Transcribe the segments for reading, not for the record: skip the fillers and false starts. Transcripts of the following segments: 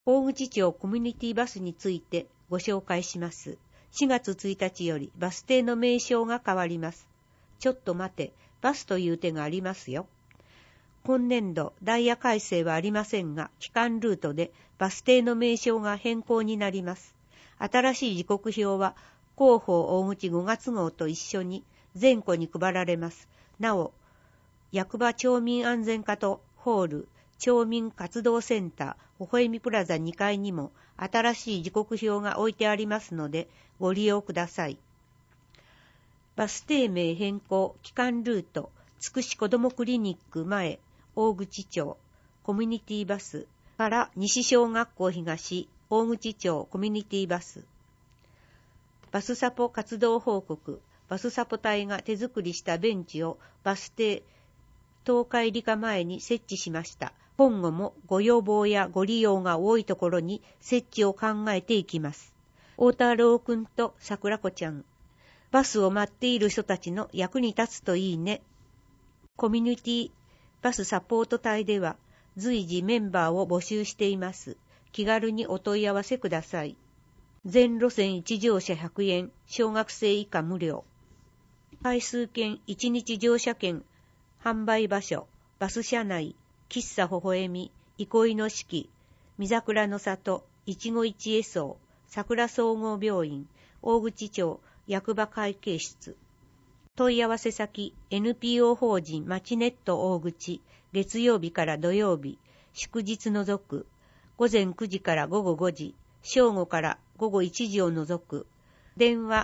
大口町コミュニティバスについてご紹介します。4月1日よりバス停の名称が変わります。ちょっと待て、バスという手がありますよ。今年度ダイヤ改正はありませんが、基幹ルートでバス停の名称が変更になります。新しい時刻表は広報大口5月号と一緒に全戸に配られます。なお、役場町民安全課とホール、町民活動センター、微笑みプラザ2階にも新しい時刻表が置いてありますのでご利用ください。バス停名変更基幹ルート、つくし子どもクリニック前、大口町、コミュニティバスから西小学校東、大口町コミュニティバス。バスサポ活動報告、バスサポ隊が手作りしたベンチをバス停、東海理科前に設置しました。今後もご要望やご利用が多いところに設置を考えていきます。大太郎くんと桜子ちゃん。バスを待っている人たちの役に立つといいね。コミュニティバスサポート隊では随時メンバーを募集しています。気軽にお問い合わせください。全路線1乗車100円、小学生以下無料。回数券1日乗車券、販売場所、バス車内、喫茶微笑み、憩いの式、三桜の里、いちご一会荘、桜総合病院、大口町役場会計室。問い合わせ先、NPO 法人まちネット大口、月曜日から土曜日、祝日除く、午前9時から午後5時、正午から午後1時を除く。電話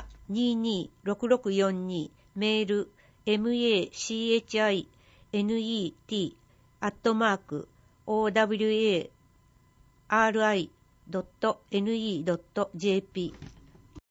226642、メール machinnet@owari.ne.jp